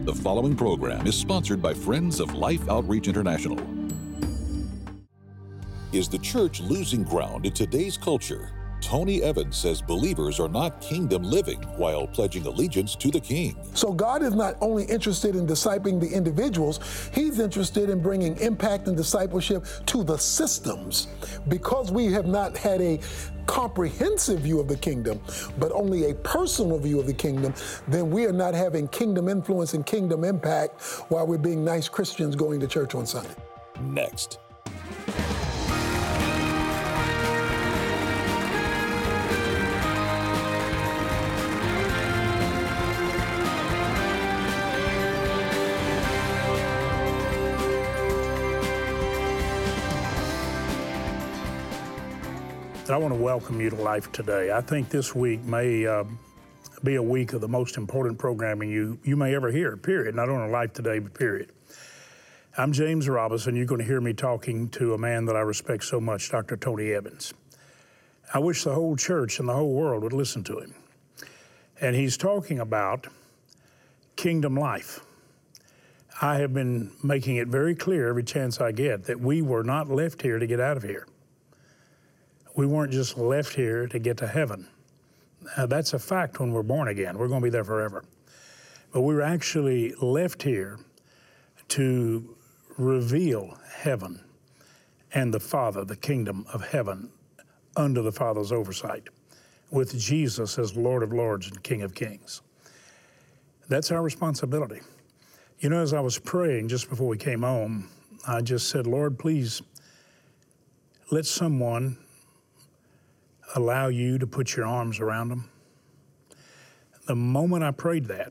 The following program is sponsored by Friends of Life Outreach International. Is the church losing ground in today's culture? Tony Evans says believers are not kingdom living while pledging allegiance to the King. So God is not only interested in discipling the individuals, He's interested in bringing impact and discipleship to the systems. Because we have not had a comprehensive view of the kingdom, but only a personal view of the kingdom, then we are not having kingdom influence and kingdom impact while we're being nice Christians going to church on Sunday. Next. I want to welcome you to Life Today. I think this week may be a week of the most important programming you may ever hear, period. Not only Life Today, but period. I'm James Robison. You're going to hear me talking to a man that I respect so much, Dr. Tony Evans. I wish the whole church and the whole world would listen to him. And he's talking about kingdom life. I have been making it very clear every chance I get that we were not left here to get out of here. We weren't just left here to get to heaven. That's a fact when we're born again. We're going to be there forever. But we were actually left here to reveal heaven and the Father, the kingdom of heaven, under the Father's oversight, with Jesus as Lord of Lords and King of Kings. That's our responsibility. You know, as I was praying just before we came home, I just said, Lord, please let someone allow you to put your arms around them. The moment I prayed that,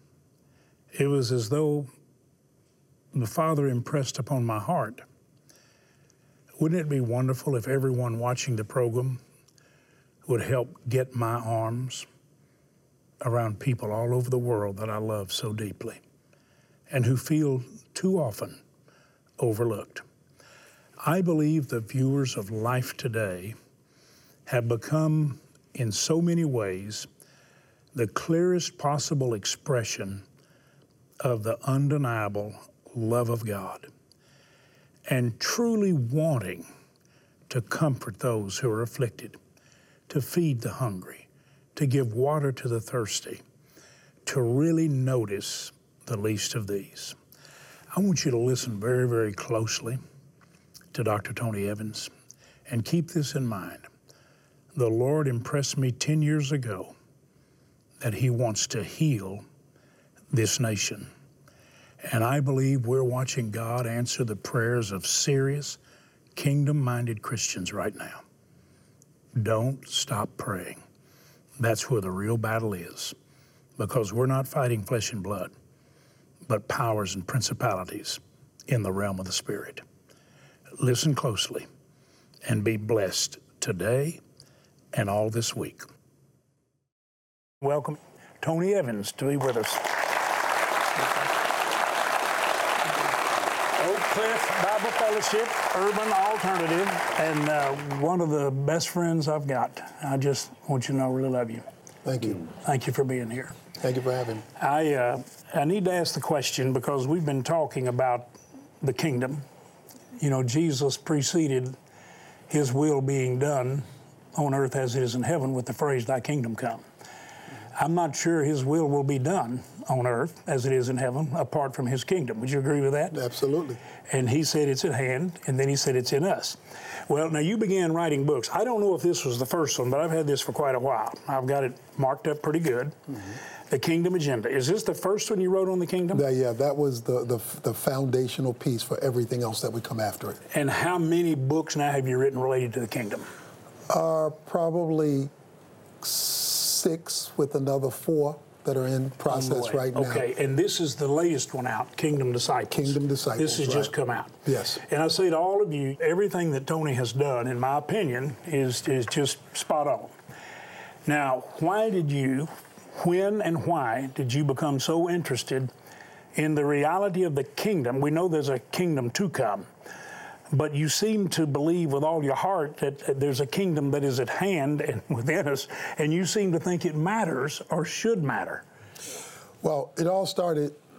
it was as though the Father impressed upon my heart, wouldn't it be wonderful if everyone watching the program would help get my arms around people all over the world that I love so deeply and who feel too often overlooked. I believe the viewers of Life Today have become, in so many ways, the clearest possible expression of the undeniable love of God and truly wanting to comfort those who are afflicted, to feed the hungry, to give water to the thirsty, to really notice the least of these. I want you to listen very, very closely to Dr. Tony Evans and keep this in mind. The Lord impressed me 10 years ago that He wants to heal this nation. And I believe we're watching God answer the prayers of serious, kingdom-minded Christians right now. Don't stop praying. That's where the real battle is, because we're not fighting flesh and blood, but powers and principalities in the realm of the Spirit. Listen closely and be blessed today and all this week. Welcome Tony Evans to be with us. Oak Cliff Bible Fellowship, Urban Alternative, and one of the best friends I've got. I just want you to know I really love you. Thank you. Thank you for being here. Thank you for having me. I need to ask the question because we've been talking about the kingdom. You know, Jesus preceded His will being done on earth as it is in heaven with the phrase, thy kingdom come. I'm not sure His will be done on earth as it is in heaven apart from His kingdom. Would you agree with that? Absolutely. And He said it's at hand, and then He said it's in us. Well, now you began writing books. I don't know if this was the first one, but I've had this for quite a while. I've got it marked up pretty good. Mm-hmm. The Kingdom Agenda. Is this the first one you wrote on the kingdom? Yeah, that was the foundational piece for everything else that would come after it. And how many books now have you written related to the kingdom? Probably 6 with another 4 that are in process right now. Okay, and this is the latest one out, Kingdom Disciples. Kingdom Disciples, This has right. just come out. Yes. And I say to all of you, everything that Tony has done, in my opinion, is just spot on. Now, when and why did you become so interested in the reality of the kingdom? We know there's a kingdom to come. But you seem to believe with all your heart that there's a kingdom that is at hand and within us, and you seem to think it matters or should matter. Well, it all started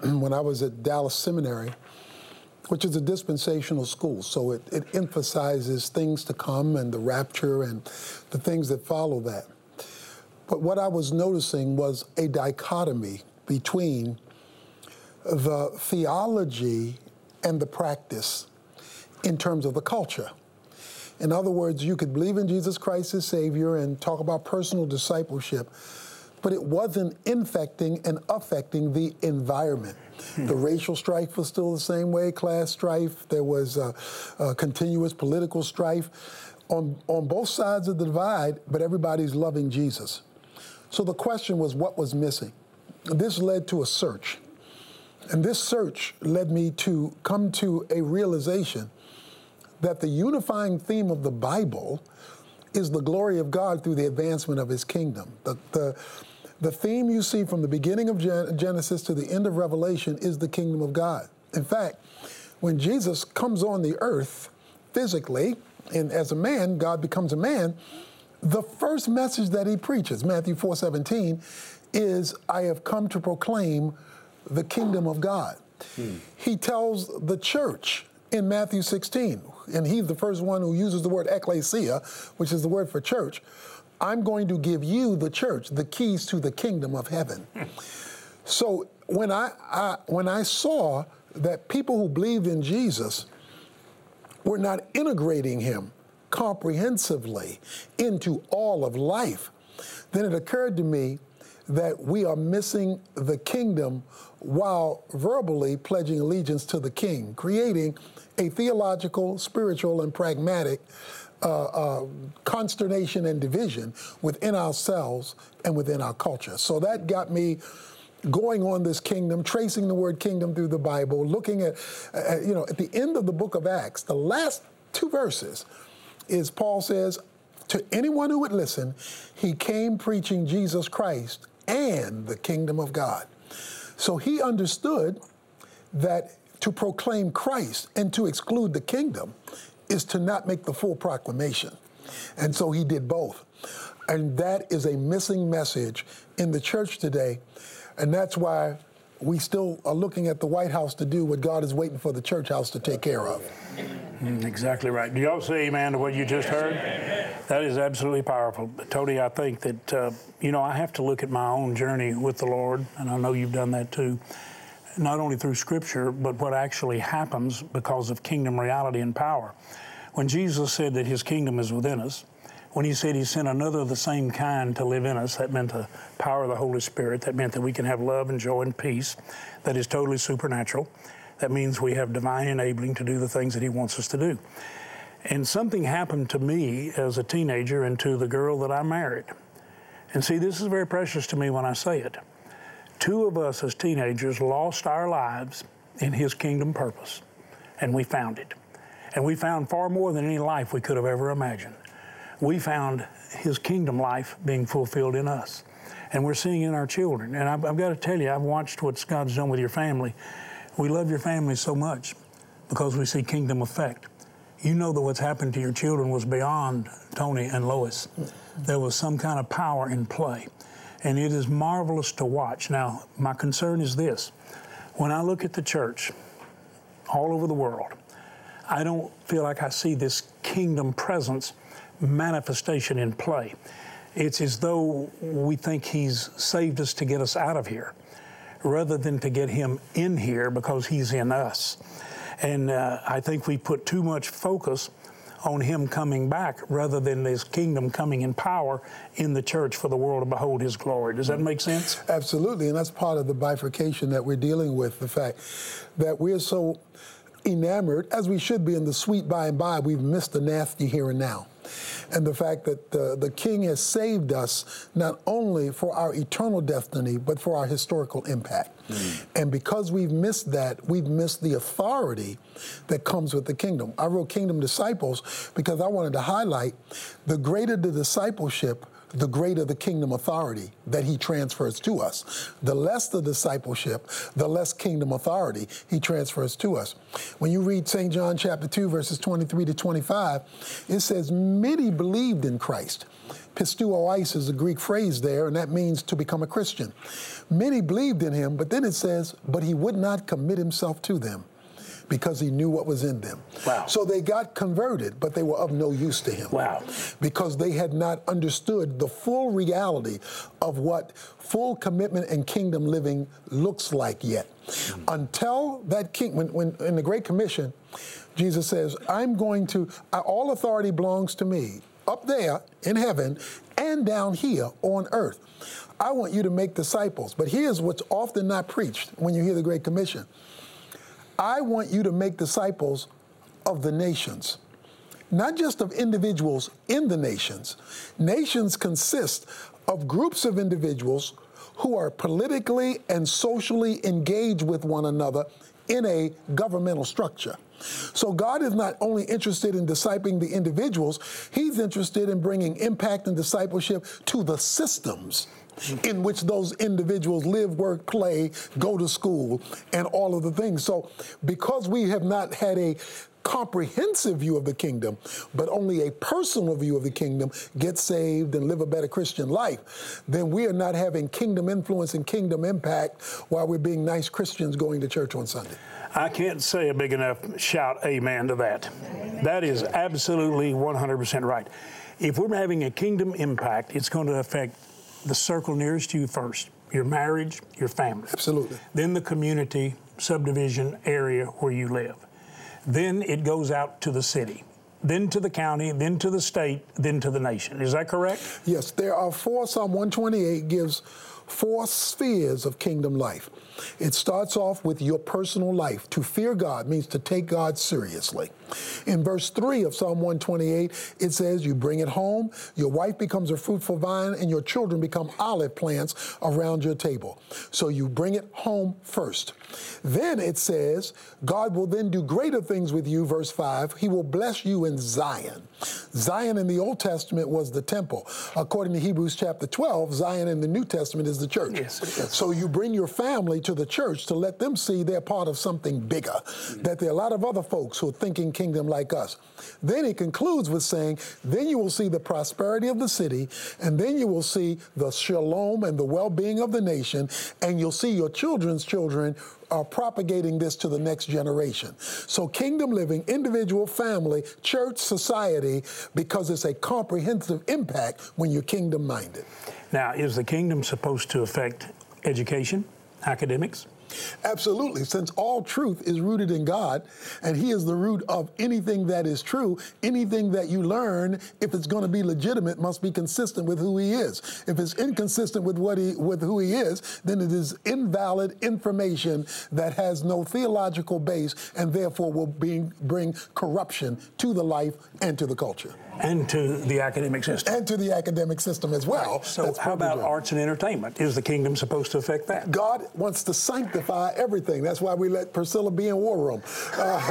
when I was at Dallas Seminary, which is a dispensational school. So it emphasizes things to come and the rapture and the things that follow that. But what I was noticing was a dichotomy between the theology and the practice in terms of the culture. In other words, you could believe in Jesus Christ as Savior and talk about personal discipleship, but it wasn't infecting and affecting the environment. The racial strife was still the same way, class strife. There was continuous political strife on both sides of the divide, but everybody's loving Jesus. So the question was, what was missing? This led to a search. And this search led me to come to a realization that the unifying theme of the Bible is the glory of God through the advancement of his kingdom. The theme you see from the beginning of Genesis to the end of Revelation is the kingdom of God. In fact, when Jesus comes on the earth physically, and as a man, God becomes a man, the first message that he preaches, Matthew 4:17, is, I have come to proclaim the kingdom of God. He tells the church in Matthew 16, and he's the first one who uses the word ecclesia, which is the word for church, I'm going to give you, the church, the keys to the kingdom of heaven. So when I saw that people who believed in Jesus were not integrating him comprehensively into all of life, then it occurred to me that we are missing the kingdom while verbally pledging allegiance to the king, creating a theological, spiritual, and pragmatic consternation and division within ourselves and within our culture. So that got me going on this kingdom, tracing the word kingdom through the Bible, looking at the end of the book of Acts, the last two verses is Paul says, to anyone who would listen, he came preaching Jesus Christ and the kingdom of God. So he understood that to proclaim Christ and to exclude the kingdom is to not make the full proclamation. And so he did both. And that is a missing message in the church today. And that's why we still are looking at the White House to do what God is waiting for the church house to take care of. Exactly right. Do y'all say amen to what you just heard? That is absolutely powerful. But Tony, I think that, I have to look at my own journey with the Lord, and I know you've done that too, not only through Scripture, but what actually happens because of kingdom reality and power. When Jesus said that his kingdom is within us, when he said he sent another of the same kind to live in us, that meant the power of the Holy Spirit. That meant that we can have love and joy and peace that is totally supernatural. That means we have divine enabling to do the things that he wants us to do. And something happened to me as a teenager and to the girl that I married. And see, this is very precious to me when I say it. Two of us as teenagers lost our lives in his kingdom purpose, and we found it. And we found far more than any life we could have ever imagined. We found his kingdom life being fulfilled in us. And we're seeing it in our children. And I've got to tell you, I've watched what God's done with your family. We love your family so much because we see kingdom effect. You know that what's happened to your children was beyond Tony and Lois. There was some kind of power in play. And it is marvelous to watch. Now, my concern is this. When I look at the church all over the world, I don't feel like I see this kingdom presence manifestation in play. It's as though we think he's saved us to get us out of here rather than to get him in here because he's in us. And I think we put too much focus on him coming back rather than his kingdom coming in power in the church for the world to behold his glory. Does that make sense? Absolutely, and that's part of the bifurcation that we're dealing with, the fact that we're so enamored, as we should be, in the sweet by and by, we've missed the nasty here and now. And the fact that the King has saved us not only for our eternal destiny, but for our historical impact. And because we've missed that, we've missed the authority that comes with the kingdom. I wrote Kingdom Disciples because I wanted to highlight the greater the discipleship, the greater the kingdom authority that he transfers to us. The less the discipleship, the less kingdom authority he transfers to us. When you read St. John chapter 2, verses 23 to 25, it says, many believed in Christ. Pisteuois is a Greek phrase there, and that means to become a Christian. Many believed in him, but then it says, but he would not commit himself to them, because he knew what was in them. Wow. So they got converted, but they were of no use to him. Wow. Because they had not understood the full reality of what full commitment and kingdom living looks like yet. Until that king, when in the Great Commission, Jesus says, all authority belongs to me, up there in heaven and down here on earth. I want you to make disciples. But here's what's often not preached when you hear the Great Commission. I want you to make disciples of the nations, not just of individuals in the nations. Nations consist of groups of individuals who are politically and socially engaged with one another in a governmental structure. So God is not only interested in discipling the individuals, he's interested in bringing impact and discipleship to the systems in which those individuals live, work, play, go to school, and all of the things. So because we have not had a comprehensive view of the kingdom, but only a personal view of the kingdom, get saved and live a better Christian life, then we are not having kingdom influence and kingdom impact while we're being nice Christians going to church on Sunday. I can't say a big enough shout amen to that. That is absolutely 100% right. If we're having a kingdom impact, it's going to affect the circle nearest you first, your marriage, your family. Absolutely. Then the community, subdivision, area where you live. Then it goes out to the city, then to the county, then to the state, then to the nation. Is that correct? Yes, there are Psalm 128 gives 4 spheres of kingdom life. It starts off with your personal life. To fear God means to take God seriously. In verse 3 of Psalm 128, it says you bring it home, your wife becomes a fruitful vine, and your children become olive plants around your table. So you bring it home first. Then it says, God will then do greater things with you, verse 5. He will bless you in Zion. Zion in the Old Testament was the temple. According to Hebrews chapter 12, Zion in the New Testament is the church. Yes, yes. So you bring your family to the church to let them see they're part of something bigger, that there are a lot of other folks who are thinking kingdom like us. Then he concludes with saying, then you will see the prosperity of the city, and then you will see the shalom and the well-being of the nation, and you'll see your children's children are propagating this to the next generation. So kingdom living, individual, family, church, society, because it's a comprehensive impact when you're kingdom minded. Now, is the kingdom supposed to affect education, academics? Absolutely. Since all truth is rooted in God, and he is the root of anything that is true, anything that you learn, if it's going to be legitimate, must be consistent with who he is. If it's inconsistent with who he is, then it is invalid information that has no theological base and therefore will bring corruption to the life and to the culture. And to the academic system. And to the academic system as well. Right. So how about arts and entertainment? Is the kingdom supposed to affect that? God wants to sanctify everything. That's why we let Priscilla be in War Room. Well,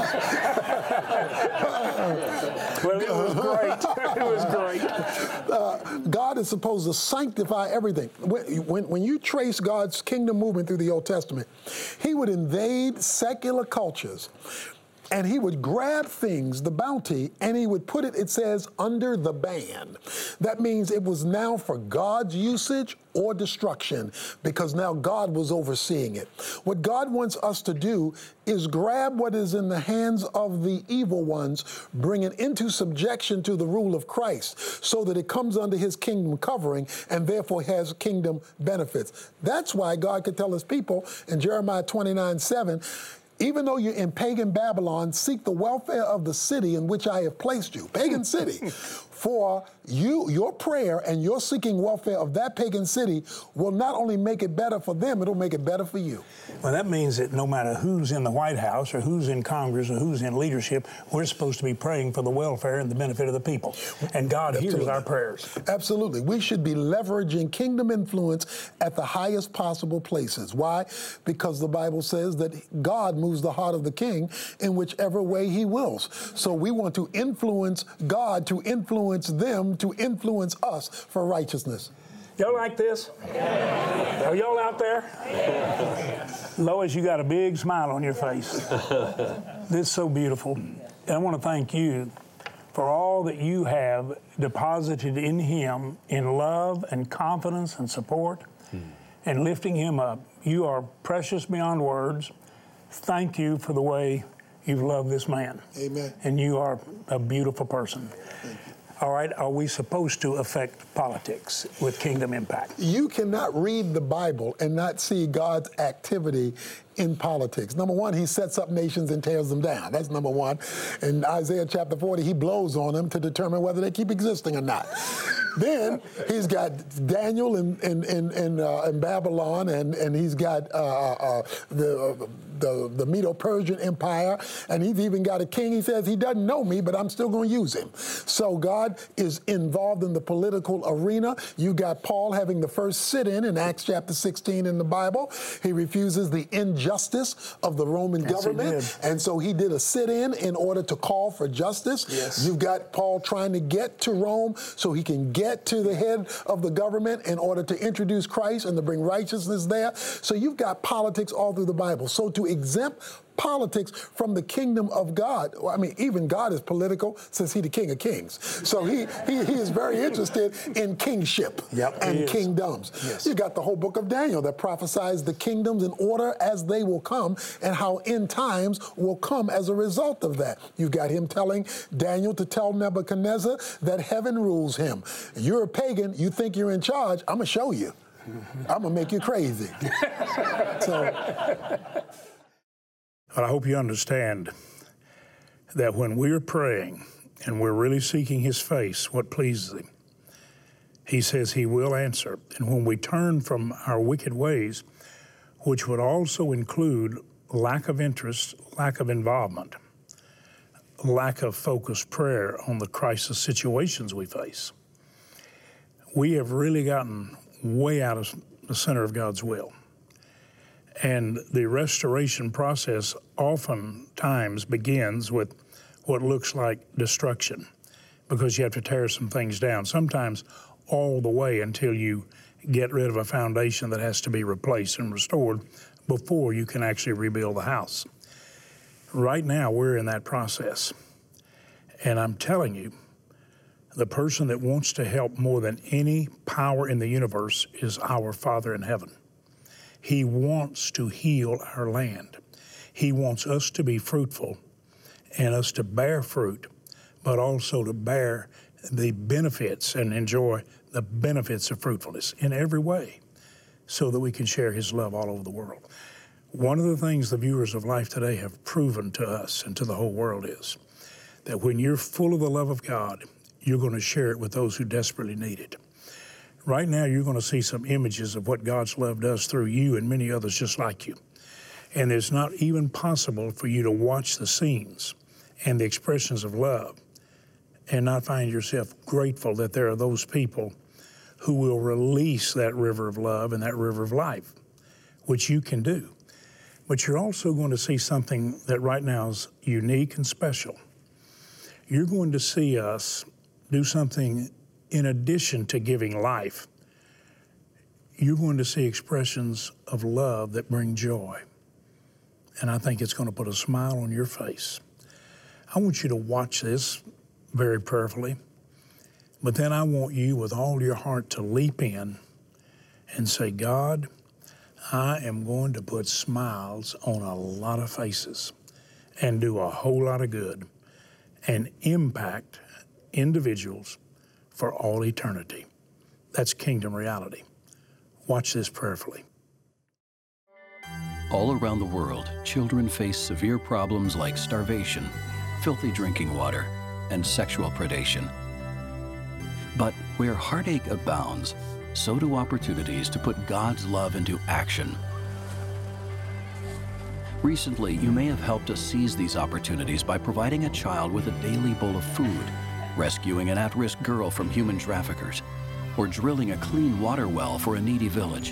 it was great. It was great. God is supposed to sanctify everything. When you trace God's kingdom movement through the Old Testament, he would invade secular cultures, and he would grab things, the bounty, and he would put it, it says, under the ban. That means it was now for God's usage or destruction, because now God was overseeing it. What God wants us to do is grab what is in the hands of the evil ones, bring it into subjection to the rule of Christ, so that it comes under his kingdom covering and therefore has kingdom benefits. That's why God could tell his people in Jeremiah 29:7, even though you're in pagan Babylon, seek the welfare of the city in which I have placed you. Pagan city. For you, your prayer and your seeking welfare of that pagan city will not only make it better for them, it'll make it better for you. Well, that means that no matter who's in the White House or who's in Congress or who's in leadership, we're supposed to be praying for the welfare and the benefit of the people. And God hears our prayers. Absolutely. We should be leveraging kingdom influence at the highest possible places. Why? Because the Bible says that God moves the heart of the king in whichever way he wills. So we want to influence God to influence influence them to influence us for righteousness. Y'all like this? Are y'all out there? Lois, you got a big smile on your face. This is so beautiful. And I want to thank you for all that you have deposited in him in love and confidence and support and lifting him up. You are precious beyond words. Thank you for the way you've loved this man. Amen. And you are a beautiful person. All right, are we supposed to affect politics with Kingdom Impact? You cannot read the Bible and not see God's activity in politics. Number one, he sets up nations and tears them down. That's number one. In Isaiah chapter 40, he blows on them to determine whether they keep existing or not. Then he's got Daniel in Babylon, and he's got the Medo-Persian Empire, and he's even got a king. He says he doesn't know me, but I'm still going to use him. So God is involved in the political arena. You got Paul having the first sit-in in Acts chapter 16 in the Bible. He refuses the injustice of the Roman government, and so he did a sit-in in order to call for justice. Yes. You've got Paul trying to get to Rome so he can get to the head of the government in order to introduce Christ and to bring righteousness there. So you've got politics all through the Bible. So to exempt politics from the kingdom of God, I mean, even God is political since he's the King of Kings. So he is very interested in kingship and kingdoms. Yes. You got the whole book of Daniel that prophesies the kingdoms in order as they will come and how end times will come as a result of that. You've got him telling Daniel to tell Nebuchadnezzar that heaven rules him. You're a pagan, you think you're in charge, I'm going to show you. I'm going to make you crazy. But I hope you understand that when we're praying and we're really seeking his face, what pleases him, he says he will answer. And when we turn from our wicked ways, which would also include lack of interest, lack of involvement, lack of focused prayer on the crisis situations we face, we have really gotten way out of the center of God's will. And the restoration process oftentimes begins with what looks like destruction, because you have to tear some things down, sometimes all the way until you get rid of a foundation that has to be replaced and restored before you can actually rebuild the house. Right now, we're in that process. And I'm telling you, the person that wants to help more than any power in the universe is our Father in heaven. He wants to heal our land. He wants us to be fruitful and us to bear fruit, but also to bear the benefits and enjoy the benefits of fruitfulness in every way so that we can share his love all over the world. One of the things the viewers of Life Today have proven to us and to the whole world is that when you're full of the love of God, you're going to share it with those who desperately need it. Right now, you're going to see some images of what God's love does through you and many others just like you. And it's not even possible for you to watch the scenes and the expressions of love and not find yourself grateful that there are those people who will release that river of love and that river of life, which you can do. But you're also going to see something that right now is unique and special. You're going to see us do something in addition to giving life. You're going to see expressions of love that bring joy. And I think it's going to put a smile on your face. I want you to watch this very prayerfully, but then I want you with all your heart to leap in and say, God, I am going to put smiles on a lot of faces and do a whole lot of good and impact individuals for all eternity. That's kingdom reality. Watch this prayerfully. All around the world, children face severe problems like starvation, filthy drinking water, and sexual predation. But where heartache abounds, so do opportunities to put God's love into action. Recently, you may have helped us seize these opportunities by providing a child with a daily bowl of food, rescuing an at-risk girl from human traffickers, or drilling a clean water well for a needy village.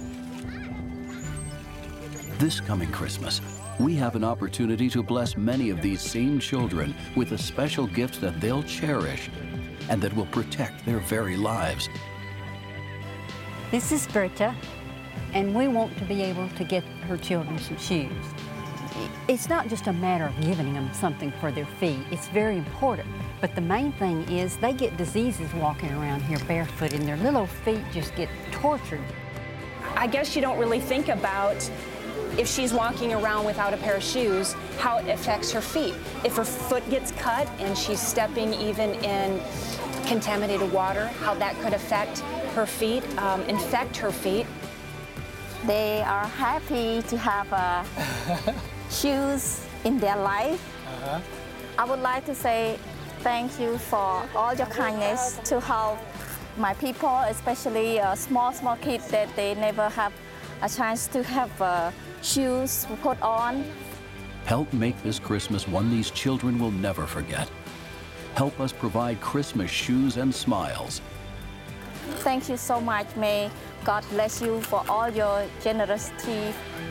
This coming Christmas, we have an opportunity to bless many of these same children with a special gift that they'll cherish and that will protect their very lives. This is Berta, and we want to be able to get her children some shoes. It's not just a matter of giving them something for their feet. It's very important. But the main thing is they get diseases walking around here barefoot, and their little feet just get tortured. I guess you don't really think about, if she's walking around without a pair of shoes, how it affects her feet. If her foot gets cut and she's stepping even in contaminated water, how that could affect her feet, infect her feet. They are happy to have shoes in their life. I would like to say thank you for all your kindness to help my people, especially small kids that they never have a chance to have shoes put on. Help make this Christmas one these children will never forget. Help us provide Christmas shoes and smiles. Thank you so much. May God bless you for all your generosity.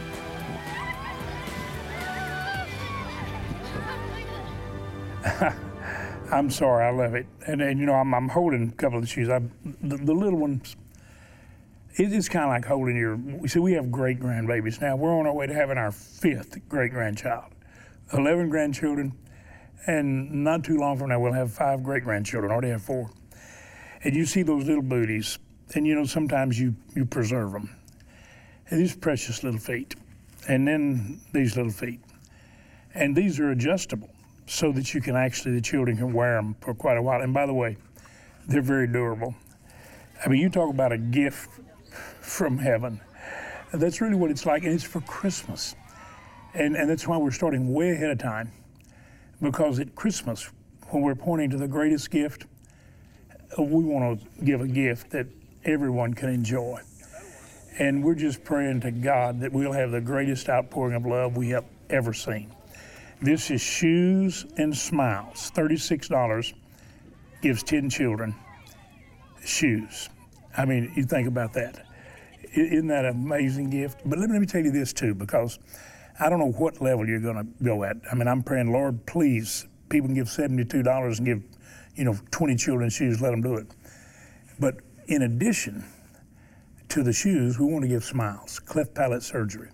I'm sorry, I love it. And you know, I'm holding a couple of the shoes. The little ones, it's kind of like holding your, see, we have great grandbabies now. We're on our way to having our 5th great grandchild. 11 grandchildren, and not too long from now we'll have 5 great grandchildren. Already have 4. And you see those little booties, and you know, sometimes you preserve them. And these precious little feet, and then these little feet. And these are adjustable, so that you can actually, the children can wear them for quite a while. And by the way, they're very durable. I mean, you talk about a gift from heaven. That's really what it's like, and it's for Christmas. And that's why we're starting way ahead of time, because at Christmas, when we're pointing to the greatest gift, we want to give a gift that everyone can enjoy. And we're just praying to God that we'll have the greatest outpouring of love we have ever seen. This is Shoes and Smiles. $36 gives 10 children shoes. I mean, you think about that. Isn't that an amazing gift? But let me tell you this too, because I don't know what level you're going to go at. I mean, I'm praying, Lord, please, people can give $72 and give, 20 children shoes, let them do it. But in addition to the shoes, we want to give smiles, cleft palate surgery.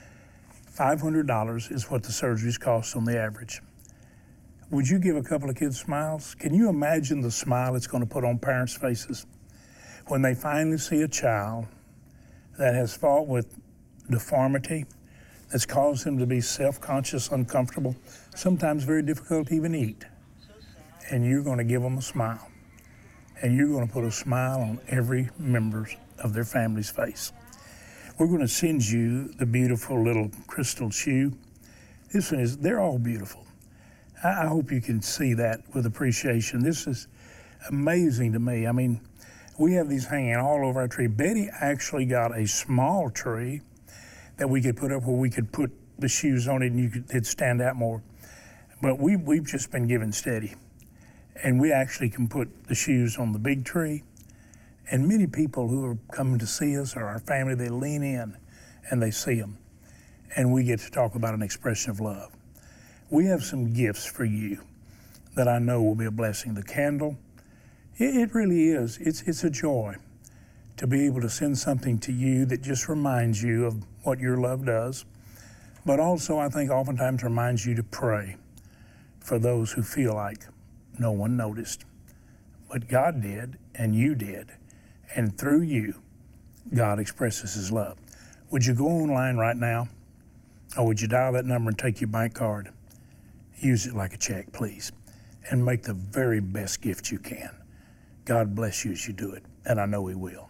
$500 is what the surgeries cost on the average. Would you give a couple of kids smiles? Can you imagine the smile it's going to put on parents' faces when they finally see a child that has fought with deformity, that's caused them to be self-conscious, uncomfortable, sometimes very difficult to even eat, and you're going to give them a smile, and you're going to put a smile on every member of their family's face. We're going to send you the beautiful little crystal shoe. This one they're all beautiful. I hope you can see that with appreciation. This is amazing to me. I mean, we have these hanging all over our tree. Betty actually got a small tree that we could put up where we could put the shoes on it and it'd stand out more. But we've just been giving steady. And we actually can put the shoes on the big tree. And many people who are coming to see us or our family, they lean in and they see them. And we get to talk about an expression of love. We have some gifts for you that I know will be a blessing. The candle, it really is. It's a joy to be able to send something to you that just reminds you of what your love does. But also, I think oftentimes reminds you to pray for those who feel like no one noticed. But God did, and you did. And through you, God expresses his love. Would you go online right now? Or would you dial that number and take your bank card? Use it like a check, please. And make the very best gift you can. God bless you as you do it. And I know he will.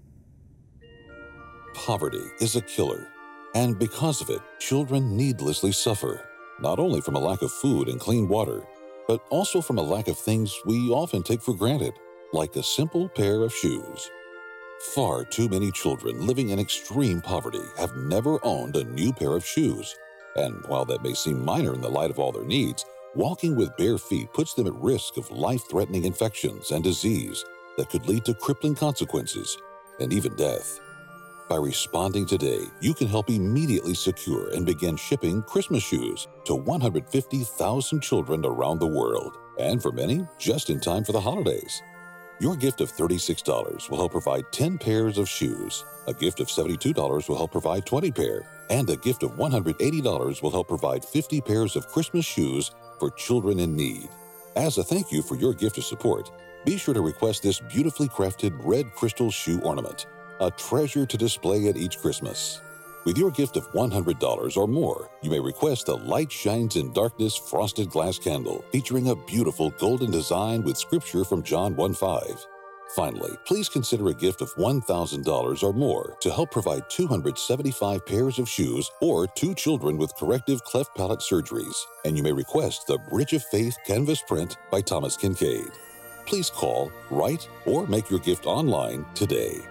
Poverty is a killer. And because of it, children needlessly suffer, not only from a lack of food and clean water, but also from a lack of things we often take for granted, like a simple pair of shoes. Far too many children living in extreme poverty have never owned a new pair of shoes. And while that may seem minor in the light of all their needs, walking with bare feet puts them at risk of life-threatening infections and disease that could lead to crippling consequences and even death. By responding today, you can help immediately secure and begin shipping Christmas shoes to 150,000 children around the world and for many, just in time for the holidays. Your gift of $36 will help provide 10 pairs of shoes. A gift of $72 will help provide 20 pair. And a gift of $180 will help provide 50 pairs of Christmas shoes for children in need. As a thank you for your gift of support, be sure to request this beautifully crafted red crystal shoe ornament, a treasure to display at each Christmas. With your gift of $100 or more, you may request the Light Shines in Darkness frosted glass candle featuring a beautiful golden design with scripture from John 1:5. Finally, please consider a gift of $1,000 or more to help provide 275 pairs of shoes or 2 children with corrective cleft palate surgeries. And you may request the Bridge of Faith canvas print by Thomas Kincaid. Please call, write, or make your gift online today.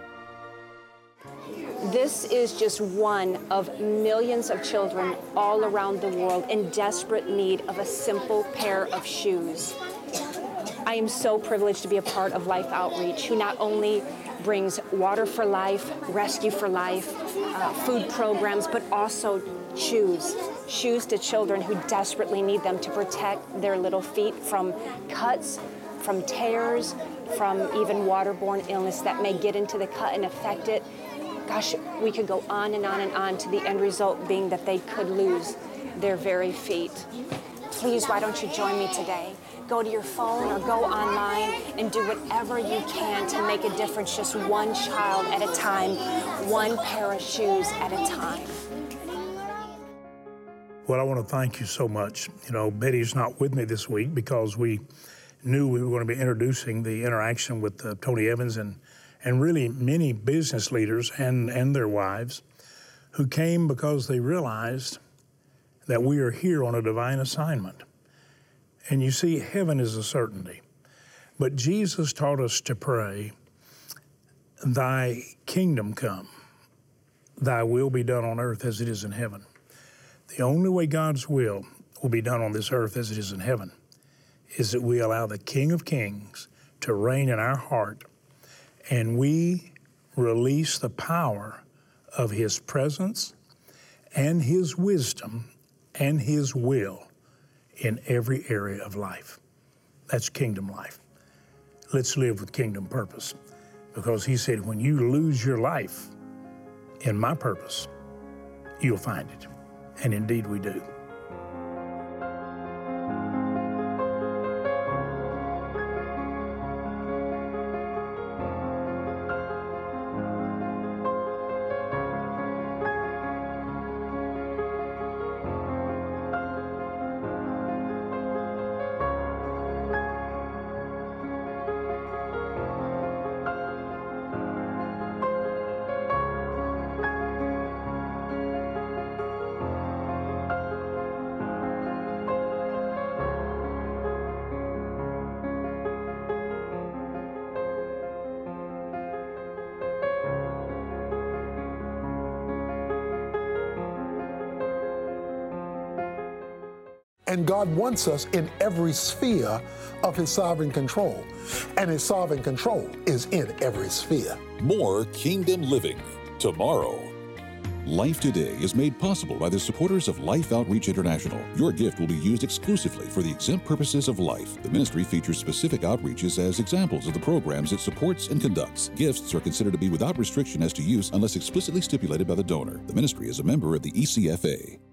This is just one of millions of children all around the world in desperate need of a simple pair of shoes. I am so privileged to be a part of Life Outreach, who not only brings Water for Life, Rescue for Life, food programs, but also shoes to children who desperately need them to protect their little feet from cuts, from tears, from even waterborne illness that may get into the cut and affect it. Gosh, we could go on and on and on, to the end result being that they could lose their very feet. Please, why don't you join me today? Go to your phone or go online and do whatever you can to make a difference, just one child at a time, one pair of shoes at a time. Well, I want to thank you so much. You know, Betty's not with me this week because we knew we were going to be introducing the interaction with Tony Evans and really many business leaders and their wives who came because they realized that we are here on a divine assignment. And you see, heaven is a certainty. But Jesus taught us to pray, thy kingdom come, thy will be done on earth as it is in heaven. The only way God's will be done on this earth as it is in heaven is that we allow the King of Kings to reign in our heart, and we release the power of his presence and his wisdom and his will in every area of life. That's kingdom life. Let's live with kingdom purpose, because he said, when you lose your life in my purpose, you'll find it. And indeed we do. And God wants us in every sphere of his sovereign control. And his sovereign control is in every sphere. More Kingdom Living tomorrow. Life Today is made possible by the supporters of Life Outreach International. Your gift will be used exclusively for the exempt purposes of life. The ministry features specific outreaches as examples of the programs it supports and conducts. Gifts are considered to be without restriction as to use unless explicitly stipulated by the donor. The ministry is a member of the ECFA.